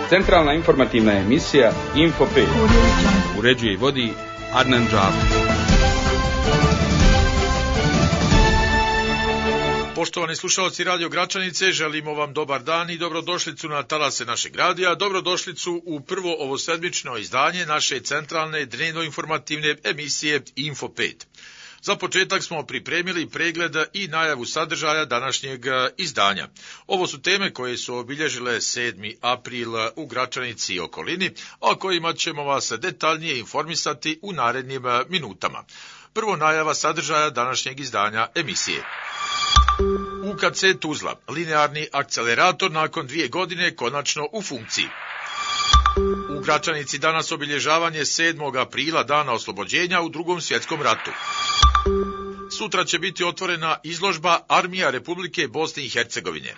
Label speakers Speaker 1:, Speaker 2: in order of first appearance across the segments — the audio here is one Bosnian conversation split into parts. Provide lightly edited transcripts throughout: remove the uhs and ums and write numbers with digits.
Speaker 1: Centralna informativna emisija Info 5. Uređuje i vodi Adnan Džafić.
Speaker 2: Poštovani slušalci Radio Gračanice, želimo vam dobar dan i dobrodošlicu na talase našeg radija, dobrodošlicu u prvo ovosedmično izdanje naše centralne dnevno-informativne emisije Info 5. Za početak smo pripremili pregled i najavu sadržaja današnjeg izdanja. Ovo su teme koje su obilježile 7. april u Gračanici i okolini, a kojima ćemo vas detaljnije informisati u narednim minutama. Prvo najava sadržaja današnjeg izdanja emisije. UKC Tuzla, linearni akcelerator nakon 2 godine konačno u funkciji. U Gračanici danas obilježavanje 7. aprila, dana oslobođenja u Drugom svjetskom ratu. Sutra će biti otvorena izložba Armija Republike Bosne i Hercegovine.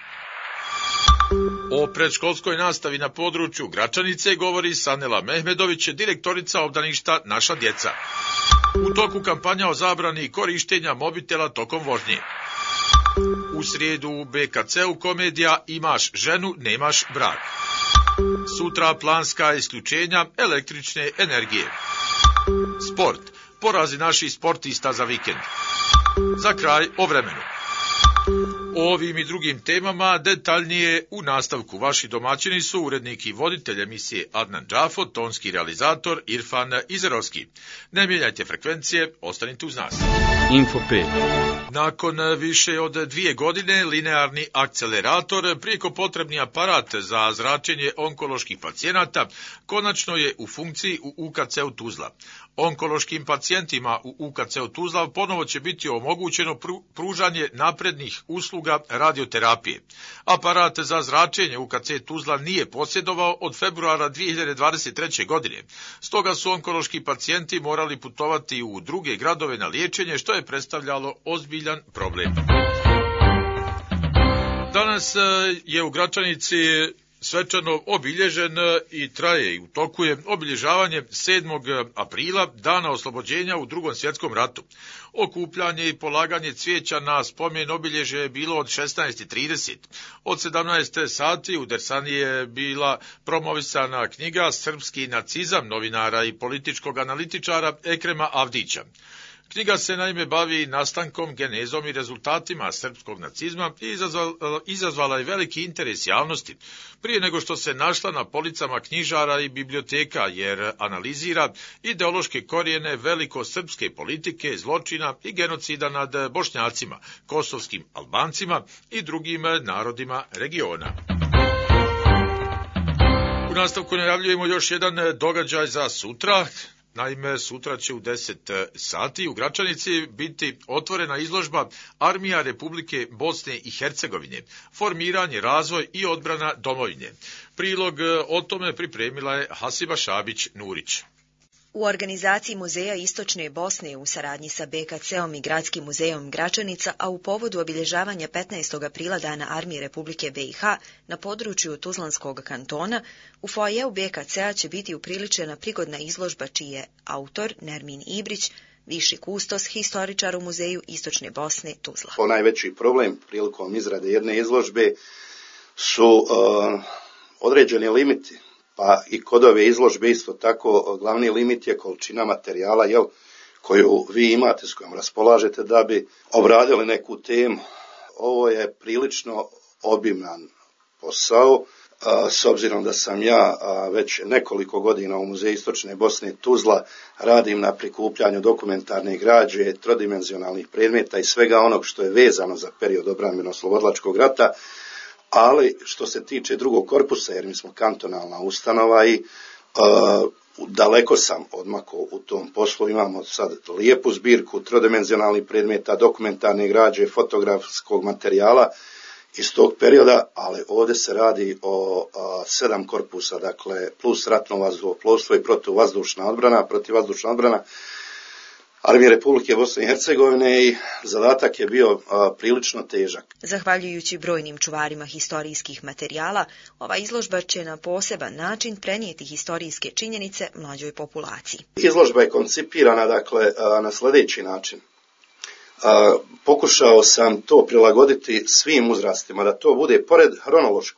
Speaker 2: O predškolskoj nastavi na području Gračanice govori Sanela Mehmedović, direktorica obdaništa Naša djeca. U toku kampanja o zabrani korištenja mobitela tokom vožnje. U srijedu u BKC-u komedija Imaš ženu, nemaš brak. Sutra planska isključenja električne energije. Sport, porazi naših sportista za vikend. Za kraj o vremenu. O ovim i drugim temama detaljnije u nastavku. Vaši domaćini su urednik i voditelj emisije Adnan Džafo, tonski realizator Irfan Izerovski. Ne mijenjajte frekvencije, ostanite uz nas.
Speaker 1: Info 5.
Speaker 2: Nakon više od 2 godine, linearni akcelerator, prijeko potrebni aparat za zračenje onkoloških pacijenata, konačno je u funkciji u UKC-u Tuzla. Onkološkim pacijentima u UKC-u Tuzla ponovo će biti omogućeno pružanje naprednih usluga radioterapije. Aparat za zračenje UKC Tuzla nije posjedovao od februara 2023. godine. Stoga su onkološki pacijenti morali putovati u druge gradove na liječenje, što je predstavljalo ozbiljan problem. Danas je u Gračanici svečano obilježen i traje i u toku je obilježavanje 7. aprila, dana oslobođenja u Drugom svjetskom ratu. Okupljanje i polaganje cvijeća na spomen obilježje je bilo od 16:30. Od 17 sati u Dersani je bila promovisana knjiga Srpski nacizam novinara i političkog analitičara Ekrema Avdića. Knjiga se naime bavi nastankom, genezom i rezultatima srpskog nacizma i izazvala je veliki interes javnosti, prije nego što se našla na policama knjižara i biblioteka, jer analizira ideološke korijene velikosrpske politike, zločina i genocida nad Bošnjacima, kosovskim Albancima i drugim narodima regiona. U nastavku najavljujemo još jedan događaj za sutra. Naime, sutra će u 10 sati u Gračanici biti otvorena izložba Armija Republike Bosne i Hercegovine, formiranje, razvoj i odbrana domovine. Prilog o tome pripremila je Hasiba Šabić-Nurić.
Speaker 3: U organizaciji Muzeja Istočne Bosne u saradnji sa BKC-om i Gradskim muzejom Gračanica, a u povodu obilježavanja 15. aprila Dana Armije Republike BiH na području Tuzlanskog kantona, u foajeu BKC-a će biti upriličena prigodna izložba čiji je autor Nermin Ibrić, viši kustos, historičar u Muzeju Istočne Bosne Tuzla.
Speaker 4: Najveći problem prilikom izrade jedne izložbe su određeni limiti. Pa i kod ove izložbe isto tako glavni limit je količina materijala koju vi imate, s kojom raspolažete da bi obradili neku temu. Ovo je prilično obiman posao, s obzirom da sam ja već nekoliko godina u Muzeju Istočne Bosne Tuzla, radim na prikupljanju dokumentarne građe, trodimenzionalnih predmeta i svega onog što je vezano za period obrambeno-oslobodilačkog rata. Ali što se tiče drugog korpusa, jer mi smo kantonalna ustanova i daleko sam odmakao u tom poslu, imamo sad lijepu zbirku trodimenzionalnih predmeta, dokumentarne građe, fotografskog materijala iz tog perioda, ali ovdje se radi o 7 korpusa, dakle plus ratno vazduhoplovstvo i protivvazdušna odbrana Armije Republike Bosne i Hercegovine i zadatak je bio prilično težak.
Speaker 3: Zahvaljujući brojnim čuvarima historijskih materijala, ova izložba će na poseban način prenijeti historijske činjenice mlađoj populaciji.
Speaker 4: Izložba je koncipirana na sljedeći način. Pokušao sam to prilagoditi svim uzrastima, da to bude pored hronološkog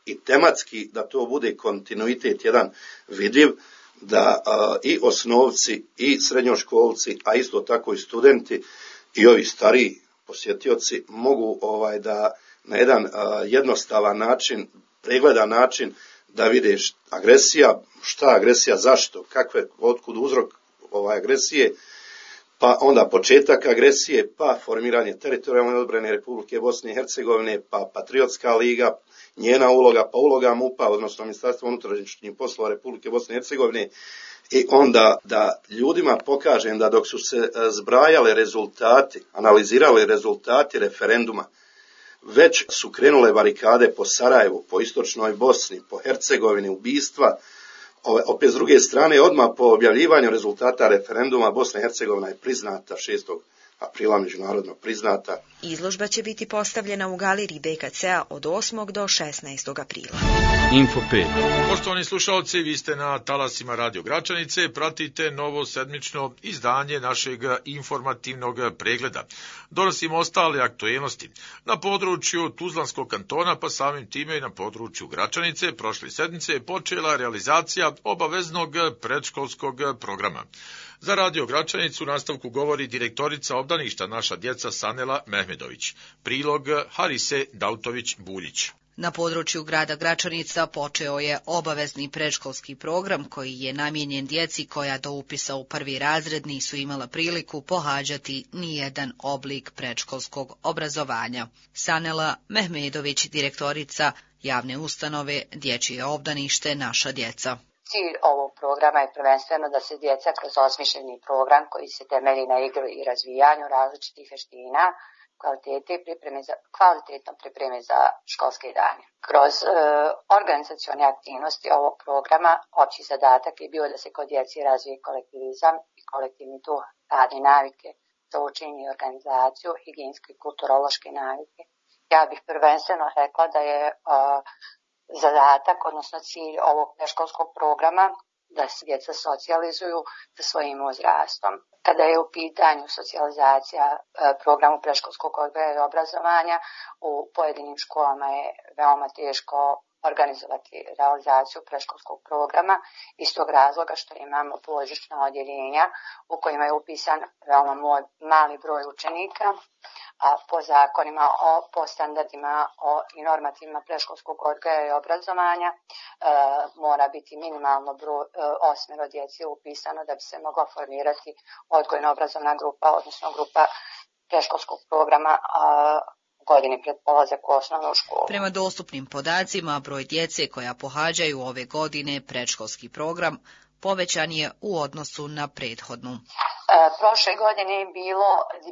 Speaker 4: i tematski da to bude kontinuitet jedan vidljiv, da i osnovci i srednjoškolci, a isto tako i studenti i ovi stariji posjetioci mogu da na jedan jednostavan način, pregledan način da vide agresija, šta agresija, zašto, otkud uzrok agresije, pa onda početak agresije, pa formiranje teritorijalne odbrane Republike Bosne i Hercegovine, pa Patriotska liga, njena uloga, pa uloga MUP-a, odnosno Ministarstva unutrašnjih poslova Republike Bosne i Hercegovine, i onda da ljudima pokažem da dok su se zbrajale rezultati, analizirali rezultati referenduma, već su krenule barikade po Sarajevu, po istočnoj Bosni, po Hercegovini, ubistva. Opet s druge strane, odmah po objavljivanju rezultata referenduma, Bosna i Hercegovina je priznata 6. aprila, međunarodno priznata.
Speaker 3: Izložba će biti postavljena u galeriji BKC-a od 8. do 16. aprila.
Speaker 1: Info 5.
Speaker 2: Poštovani slušalci, vi ste na talasima Radio Gračanice, pratite novo sedmično izdanje našeg informativnog pregleda. Donosimo ostale aktuelnosti. Na području Tuzlanskog kantona, pa samim time i na području Gračanice, prošle sedmice je počela realizacija obaveznog predškolskog programa. Za Radio Gračanicu u nastavku govori direktorica obdaništa Naša djeca Sanela Mehmedović. Prilog Harise Dautović-Buljić.
Speaker 5: Na području grada Gračanica počeo je obavezni predškolski program koji je namijenjen djeci koja do upisa u prvi razred nisu imala priliku pohađati nijedan oblik predškolskog obrazovanja. Sanela Mehmedović, direktorica javne ustanove Dječje obdanište Naša djeca.
Speaker 6: Cilj ovog programa je prvenstveno da se djeca kroz osmišljeni program koji se temelji na igri i razvijanju različitih vještina kvalitetno pripreme za školske dane. Kroz organizacione aktivnosti ovog programa opći zadatak je bio da se kod djeci razvije kolektivizam i kolektivni duh, radne navike za učenje i organizaciju, higijenske i kulturološke navike. Ja bih prvenstveno rekla da je zadatak, odnosno cilj ovog predškolskog programa da se djeca socijalizuju sa svojim uzrastom. Kada je u pitanju socijalizacija programu predškolskog odgoja i obrazovanja, u pojedinim školama je veoma teško organizovati realizaciju predškolskog programa iz tog razloga što imamo položišna odjeljenja u kojima je upisan veoma mali broj učenika, a po zakonima, po standardima i normativima predškolskog odgoja i obrazovanja mora biti minimalno 8 djece upisano da bi se mogla formirati odgojno-obrazovna grupa, odnosno grupa predškolskog programa godini pred polazak u osnovnu školu.
Speaker 5: Prema dostupnim podacima, broj djece koja pohađaju ove godine predškolski program povećan je u odnosu na prethodnu.
Speaker 6: Prošle godine je bilo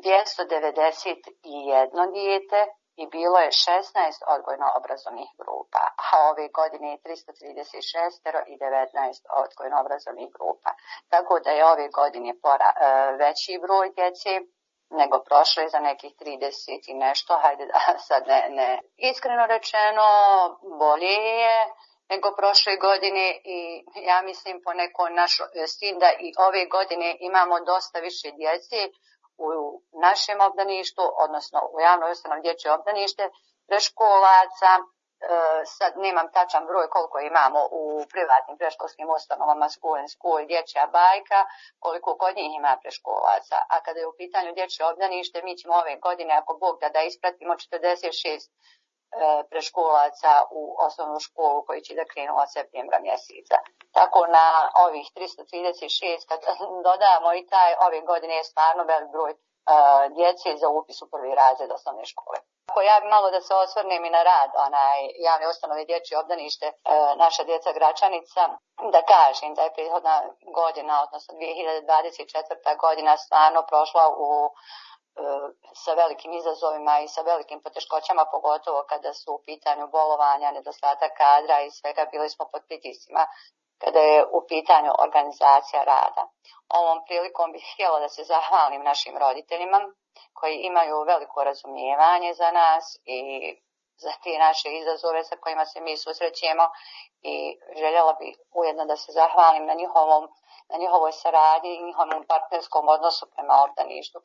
Speaker 6: 291 dijete i bilo je 16 odgojno-obrazovnih grupa, a ove godine je 336 i 19 odgojno-obrazovnih grupa. Tako da je ove godine veći broj djece nego prošle za nekih 30 i nešto, hajde da sad ne. Iskreno rečeno, bolje je nego prošle godine i ja mislim po nekoj našoj stin da i ove godine imamo dosta više djece u našem obdaništu, odnosno u javnoj ustanovi Dječje obdanište, predškolaca. Sad nemam tačan broj koliko imamo u privatnim predškolskim ustanovama, School, Dječja bajka, koliko kod njih ima predškolaca. A kada je u pitanju Dječje obdanište, mi ćemo ove godine, ako Bog da ispratimo 46 predškolaca u osnovnu školu koji će da krenu od septembra mjeseca. Tako na ovih 336, kad dodamo i taj, ove godine je stvarno velik broj djece za upis u prvi razred osnovne škole. Ja bi malo da se osvrnem i na rad javne ustanove Dječje obdanište Naša djeca Gračanica, da kažem da je prethodna godina, odnosno 2024. godina stvarno prošla sa velikim izazovima i sa velikim poteškoćama, pogotovo kada su u pitanju bolovanja, nedostatak kadra i svega, bili smo pod pritiscima kada je u pitanju organizacija rada. Ovom prilikom bih htjela da se zahvalim našim roditeljima koji imaju veliko razumijevanje za nas i za te naše izazove sa kojima se mi susrećemo i željela bih ujedno da se zahvalim na njihovoj saradnji i njihovom partnerskom odnosu prema obdaništu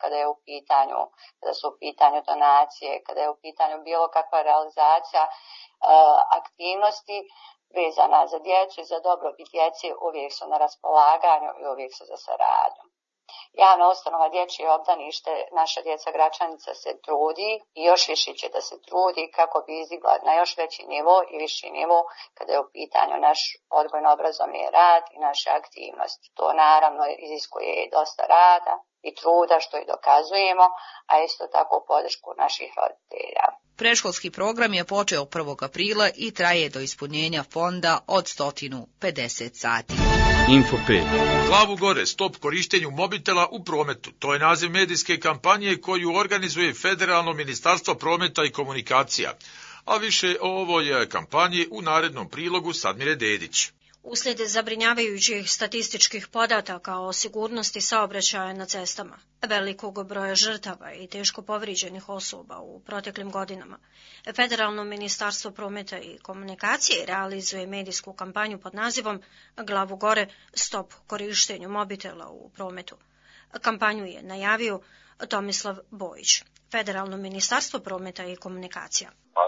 Speaker 6: kada su u pitanju donacije, kada je u pitanju bilo kakva realizacija aktivnosti vezana za djecu i za dobrobit djece, uvijek su na raspolaganju i uvijek su za saradnju. Javna ustanova Dječje obdanište Naša djeca Gračanica se trudi i još više će da se trudi kako bi izdigla na još veći nivo i viši nivo kada je u pitanju naš odgojno-obrazovni rad i naše aktivnosti. To naravno iziskuje dosta rada i truda, što i dokazujemo, a isto tako podršku naših roditelja.
Speaker 5: Predškolski program je počeo 1. aprila i traje do ispunjenja fonda od 150 sati.
Speaker 1: Info 5.
Speaker 2: Glavu gore, stop korištenju mobitela u prometu. To je naziv medijske kampanje koju organizuje Federalno ministarstvo prometa i komunikacija. A više o ovoj kampanji u narednom prilogu Sadmire Dedić.
Speaker 7: Uslijed zabrinjavajućih statističkih podataka o sigurnosti saobraćaja na cestama, velikog broja žrtava i teško povrijeđenih osoba u proteklim godinama, Federalno ministarstvo prometa i komunikacije realizuje medijsku kampanju pod nazivom Glavu gore, stop korištenju mobitela u prometu. Kampanju je najavio Tomislav Bojić, Federalno ministarstvo prometa i komunikacija.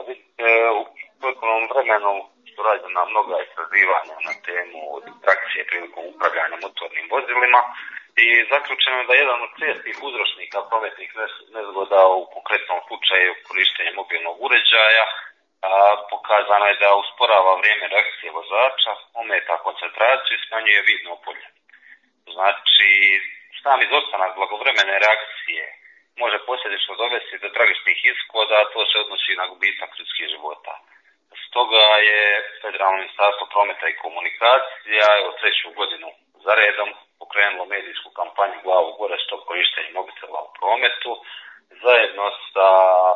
Speaker 8: U prethodnom vremenu su rađena mnoga istraživanja na temu trakcije prilikom upravljanja motornim vozilima i zaključeno je da jedan od čestih uzročnika prometnih nezgoda u konkretnom slučaju korištenje mobilnog uređaja pokazano je da usporava vrijeme reakcije vozača, ometa koncentraciju i smanjuje vidno polje. Znači, sam izostanak blagovremene reakcije može posljedično dovesti do tragičnih ishoda, a to se odnosi na gubitak ljudskih života. Stoga je Federalno ministarstvo prometa i komunikacija treću godinu za redom pokrenulo medijsku kampanju Glavu gore, stop korištenje mobitela u prometu, zajedno sa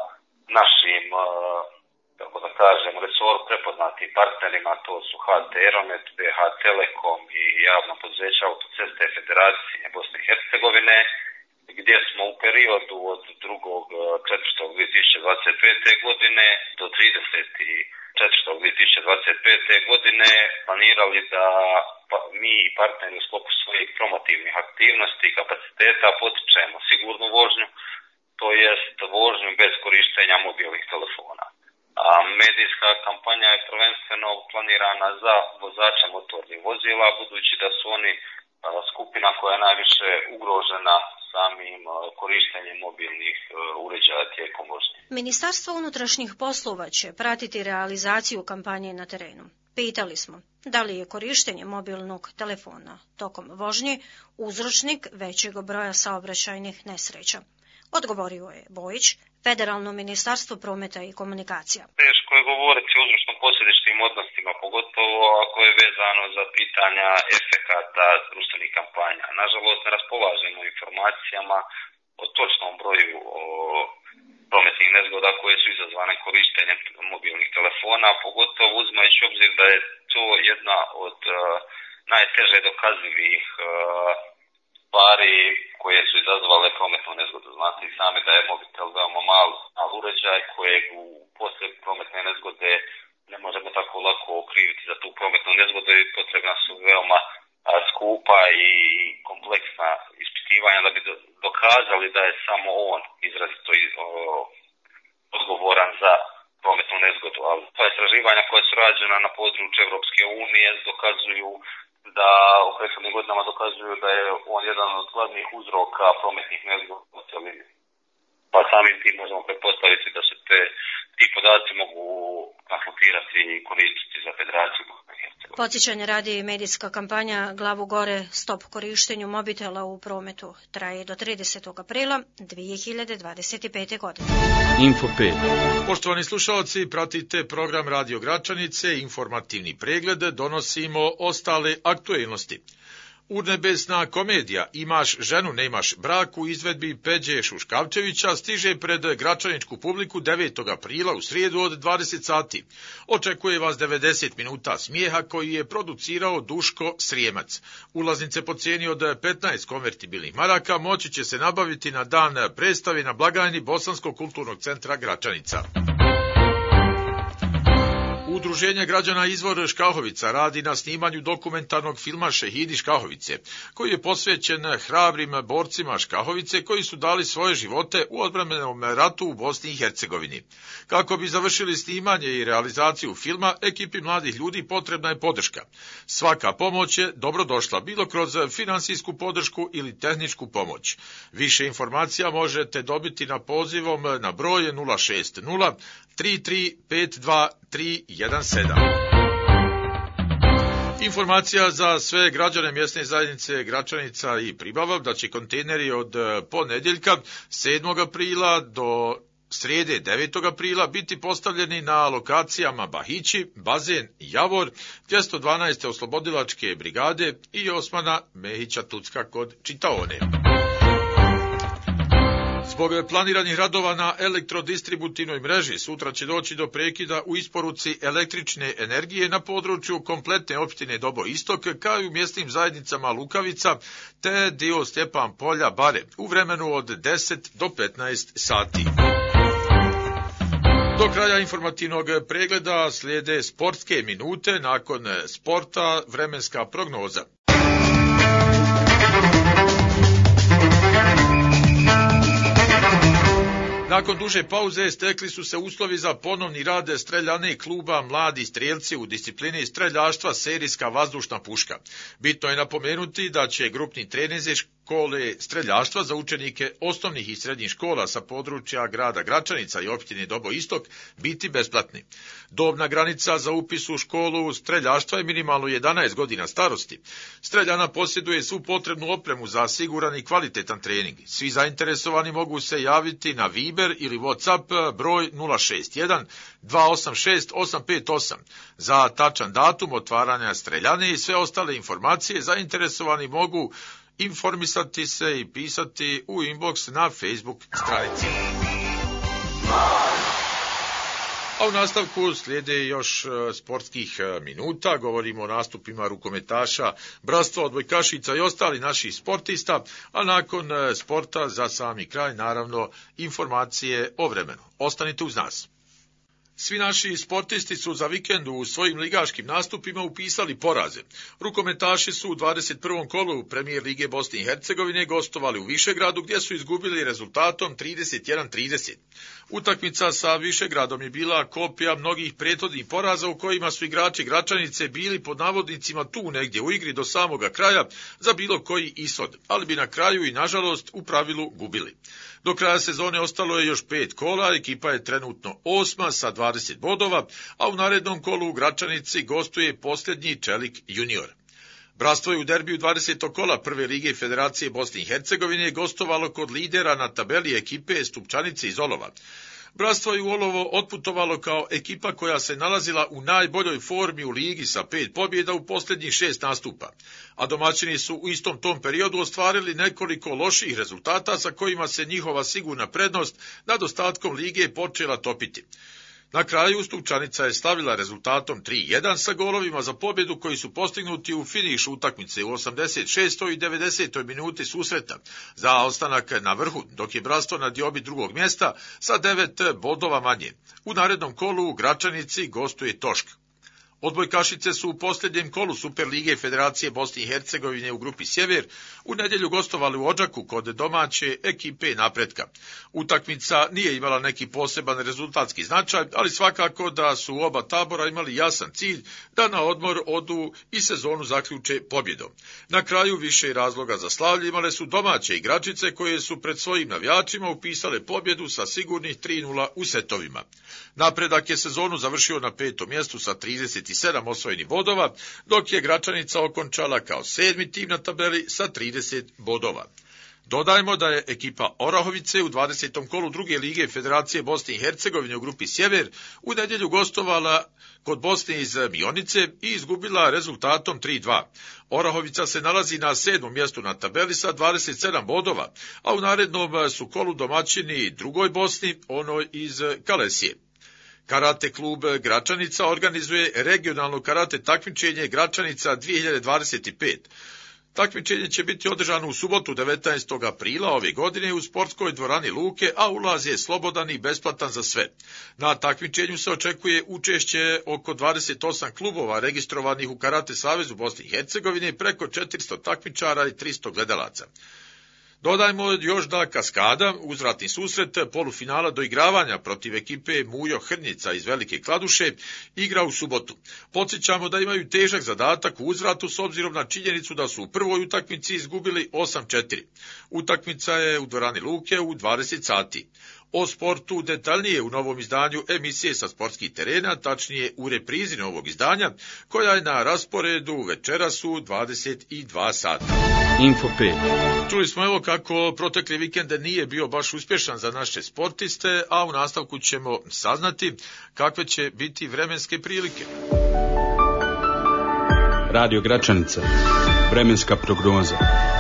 Speaker 8: našim, kako da kažem, resoru prepoznatim partnerima, to su HT Eronet, BH Telekom i javno poduzeće Autoceste Federacije Bosne i Hercegovine, gdje smo u periodu od 2.4.2025. godine do 30.4.2025. godine planirali da mi i partneri u sklopu svojih promotivnih aktivnosti i kapaciteta potičemo sigurnu vožnju, to jest vožnju bez korištenja mobilnih telefona. A medijska kampanja je prvenstveno planirana za vozača motornih vozila, budući da su oni skupina koja je najviše ugrožena samim korištenjem mobilnih uređaja tijekom vožnje.
Speaker 7: Ministarstvo unutrašnjih poslova će pratiti realizaciju kampanje na terenu. Pitali smo da li je korištenje mobilnog telefona tokom vožnje uzročnik većeg broja saobraćajnih nesreća. Odgovorio je Bojić, Federalno ministarstvo prometa i komunikacija.
Speaker 8: Teško je govoriti o uzročno-posljedičnim odnosima, pogotovo ako je vezano za pitanja efekata društvenih kampanja. Nažalost, ne raspolažemo informacijama o točnom broju prometnih nezgoda koje su izazvane korištenjem mobilnih telefona, pogotovo uzimajući obzir da je to jedna od najteže dokazivih stvari koje su izazvale prometnu nezgodu. Znate i sami da je mobitel veoma mal uređaj kojeg u poslije prometne nezgode ne možemo tako lako okriviti za tu prometnu nezgodu i potrebna su veoma skupa i kompleksna ispitivanja da bi dokazali da je samo on izrazito odgovoran za prometnu nezgodu. Ali ta istraživanja koja su rađena na području Europske unije dokazuju da u prethodnim godinama dokazuju da je on jedan od glavnih uzroka prometnih nezgoda u cjelini. Pa samim tim možemo pretpostaviti da se ti podaci mogu konsultirati i koristiti za Federaciju Bosne i Hercegovine.
Speaker 7: Podsjećanje radi medijska kampanja Glavu gore, stop korištenju mobitela u prometu. Traje do 30. aprila 2025. godine.
Speaker 1: Info 5.
Speaker 2: Poštovani slušalci, pratite program Radio Gračanice, informativni pregled, donosimo ostale aktuelnosti. Urnebesna komedija Imaš ženu, nemaš brak u izvedbi Peđe Šuškavčevića stiže pred gračaničku publiku 9. aprila u srijedu od 20 sati. Očekuje vas 90 minuta smijeha koji je producirao Duško Srijemac. Ulaznice po cijeni od 15 konvertibilnih maraka moći će se nabaviti na dan predstave na blagajni Bosanskog kulturnog centra Gračanica. Udruženje građana Izvor Škahovica radi na snimanju dokumentarnog filma Šehidi Škahovice, koji je posvećen hrabrim borcima Škahovice koji su dali svoje živote u odbrambenom ratu u Bosni i Hercegovini. Kako bi završili snimanje i realizaciju filma, ekipi mladih ljudi potrebna je podrška. Svaka pomoć je dobrodošla, bilo kroz finansijsku podršku ili tehničku pomoć. Više informacija možete dobiti na pozivom na broj 060 3352 317. Informacija za sve građane mjesne zajednice Gračanica i Pribava da će kontejneri od ponedjeljka 7. aprila do srijede 9. aprila biti postavljeni na lokacijama Bahići, Bazen, Javor, 212. oslobodilačke brigade i Osmana Mehića Tucka kod Čitaone. Zbog planiranih radova na elektrodistributivnoj mreži sutra će doći do prekida u isporuci električne energije na području kompletne opštine Dobo Istok kao i u mjesnim zajednicama Lukavica te dio Stjepan Polja Bare u vremenu od 10 do 15 sati. Do kraja informativnog pregleda slijede sportske minute, nakon sporta vremenska prognoza. Nakon duže pauze stekli su se uslovi za ponovni rad streljane kluba Mladi strijelci u disciplini streljaštva serijska vazdušna puška. Bitno je napomenuti da će grupni treninzi škole streljaštva za učenike osnovnih i srednjih škola sa područja grada Gračanica i opštine Dobo Istok biti besplatni. Dobna granica za upis u školu streljaštva je minimalno 11 godina starosti. Streljana posjeduje svu potrebnu opremu za siguran i kvalitetan trening. Svi zainteresovani mogu se javiti na Viber ili WhatsApp broj 061 286 858. Za tačan datum otvaranja streljane i sve ostale informacije zainteresovani mogu informisati se i pisati u inbox na Facebook stranici. A u nastavku slijede još sportskih minuta, govorimo o nastupima rukometaša, bratstva, odbojkašica i ostali naših sportista, a nakon sporta za sami kraj naravno informacije o vremenu. Ostanite uz nas. Svi naši sportisti su za vikendu u svojim ligaškim nastupima upisali poraze. Rukometaši su u 21. kolu Premijer Lige Bosne i Hercegovine gostovali u Višegradu gdje su izgubili rezultatom 31-30. Utakmica sa Višegradom je bila kopija mnogih prethodnih poraza u kojima su igrači Gračanice bili pod navodnicima tu negdje u igri do samoga kraja za bilo koji ishod, ali bi na kraju i nažalost u pravilu gubili. Do kraja sezone ostalo je još 5 kola, ekipa je trenutno 8. sa 20 bodova, a u narednom kolu u Gračanici gostuje posljednji Čelik junior. Bratstvo je u derbiju 20. kola Prve lige Federacije Bosne i Hercegovine gostovalo kod lidera na tabeli ekipe Stupčanice iz Olova. Bratstvo je u Olovo otputovalo kao ekipa koja se nalazila u najboljoj formi u ligi sa 5 pobjeda u posljednjih 6 nastupa, a domaćini su u istom tom periodu ostvarili nekoliko loših rezultata sa kojima se njihova sigurna prednost nad ostatkom lige počela topiti. Na kraju Stupčanica je slavila rezultatom 3-1 sa golovima za pobjedu koji su postignuti u finišu utakmice u 86. i 90. minuti susreta za ostanak na vrhu, dok je bratstvo na diobi drugog mjesta sa 9 bodova manje. U narednom kolu u Gračanici gostuje Tošk. Odbojkašice su u posljednjem kolu Superlige Federacije Bosne i Hercegovine u grupi Sjever u nedjelju gostovali u Odžaku kod domaće ekipe Napretka. Utakmica nije imala neki poseban rezultatski značaj, ali svakako da su oba tabora imali jasan cilj da na odmor odu i sezonu zaključe pobjedom. Na kraju više razloga za slavlje imale su domaće igračice koje su pred svojim navijačima upisale pobjedu sa sigurnih 3-0 u setovima. Napredak je sezonu završio na 5. mjestu sa 37 osvojenih bodova, dok je Gračanica okončala kao 7. tim na tabeli sa 30 bodova. Dodajmo da je ekipa Orahovice u 20. kolu druge lige Federacije Bosne i Hercegovine u grupi Sjever u nedjelju gostovala kod Bosne iz Mionice i izgubila rezultatom 3-2. Orahovica se nalazi na 7. mjestu na tabeli sa 27 bodova, a u narednom su kolu domaćini drugoj Bosni, onoj iz Kalesije. Karate klub Gračanica organizuje regionalno karate takmičenje Gračanica 2025. Takmičenje će biti održano u subotu 19. aprila ove godine u sportskoj dvorani Luke, a ulaz je slobodan i besplatan za sve. Na takmičenju se očekuje učešće oko 28 klubova registrovanih u Karate savezu Bosne i Hercegovine, preko 400 takmičara i 300 gledalaca. Dodajmo još da kaskada, uzvratni susret polufinala do igravanja protiv ekipe Mujo Hrnjica iz Velike Kladuše, igra u subotu. Podsjećamo da imaju težak zadatak u uzvratu s obzirom na činjenicu da su u prvoj utakmici izgubili 8-4. Utakmica je u dvorani Luke u 20 sati. O sportu detaljnije u novom izdanju emisije sa sportskih terena, tačnije u reprizi novog izdanja, koja je na rasporedu večeras u 22 sata.
Speaker 1: Info 5.
Speaker 2: Čuli smo evo kako protekli vikend nije bio baš uspješan za naše sportiste, a u nastavku ćemo saznati kakve će biti vremenske prilike.
Speaker 1: Radio Gračanica. Vremenska prognoza.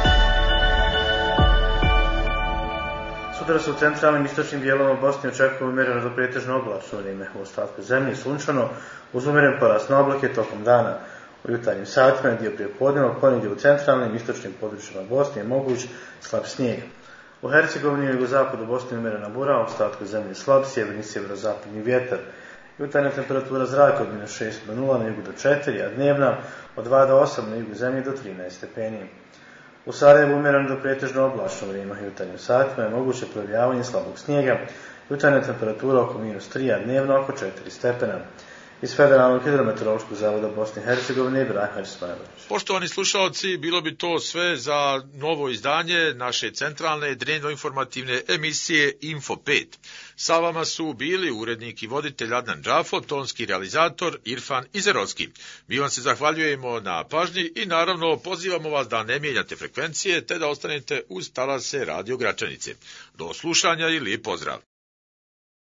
Speaker 9: Sutra se u centralnim istočnim dijelovima Bosne očekuje umjereno do pretežno oblačno vrijeme, u ostatku zemlje sunčano, uz umjeren porast na oblake tokom dana. U jutarnjim satima dio prijepodneva ponegdje u centralnim istočnim područjima Bosne je moguć slab snijeg. U Hercegovini i jugozapadu Bosne umjerena bura, u ostatku zemlje slab sjeverni sjeverozapadni vjetar. Jutarnja temperatura zraka od -6 do 0 na jugu do 4, a dnevna od 2 do 8 na jugu zemlje do 13 stepeni. U Sarajevu umjereno do pretežno oblačno vrijeme, jutarnjim satima je moguće projavljavanje slabog snijega, jutarnja temperatura oko -3, a dnevno oko 4 stepena. Iz Federalnog hidrometeorološkog zavoda Bosne i Hercegovine, Ibrahim Smajlović.
Speaker 2: Poštovani slušalci, bilo bi to sve za novo izdanje naše centralne dnevno-informativne emisije Info 5. Sa vama su bili urednik i voditelj Adnan Džafo, tonski realizator Irfan Izerovski. Mi vam se zahvaljujemo na pažnji i naravno pozivamo vas da ne mijenjate frekvencije te da ostanete uz talase Radio Gračanice. Do slušanja i lijep pozdrav!